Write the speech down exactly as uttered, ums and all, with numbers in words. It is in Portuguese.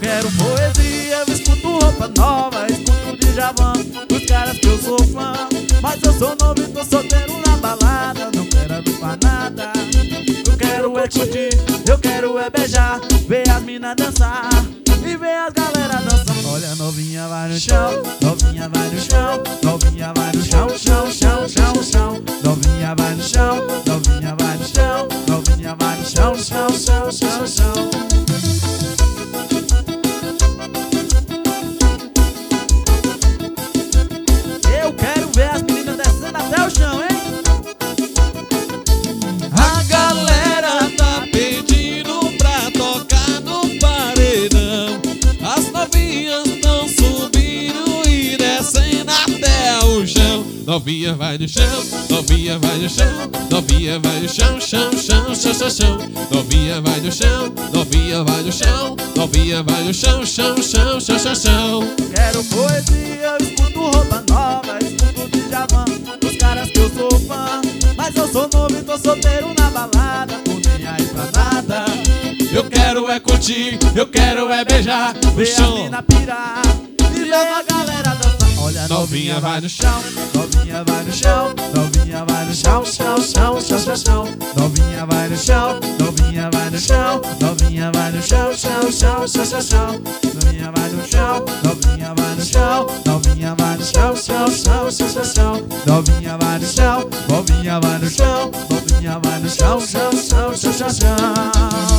quero poesia, eu escuto roupa nova, escuto Djavan, os caras que eu sou fã. Mas eu sou novo e tô solteiro na balada, não quero abrir pra nada. Eu quero é curtir, eu quero é beijar, ver as minas dançar e ver as galera dançar. Olha, novinha vai no chão, novinha vai no chão, novinha vai no chão, chão, chão, chão, chão. Novinha vai no chão, novinha vai no chão, novinha vai no chão, chão, chão, chão, chão. Eu quero ver as meninas descendo até o chão, hein? A galera tá pedindo pra tocar no paredão. As novinhas tão subindo e descendo até o chão. Novinha vai no chão, novinha vai no chão, novinha vai no chão, chão, chão, chão, chão, chão. Novinha vai no chão, novinha vai no chão, novinha vai no chão, chão, chão, chão, chão, chão. Quero poesia, eu escuto roupa nova, escuto Djavan, os caras que eu sou fã. Mas eu sou novo e tô solteiro na balada, tô nem aí pra nada. Eu quero é curtir, eu quero é beijar o Ver a chão. mina pirar e ver a galera dançar. Olha, novinha vai no chão, novinha vai no chão, novinha vai no chão, chão, chão, chão, chão, chão. Novinha vai no chão, novinha vai no chão, novinha vai no chão, chão, chão, chão, chão, chão. Novinha vai no chão, novinha vai no chão, novinha vai no chão, chão, chão, chão, chão, chão. Novinha vai no chão, novinha vai no chão, novinha vai no chão, chão, chão, chão, chão, chão.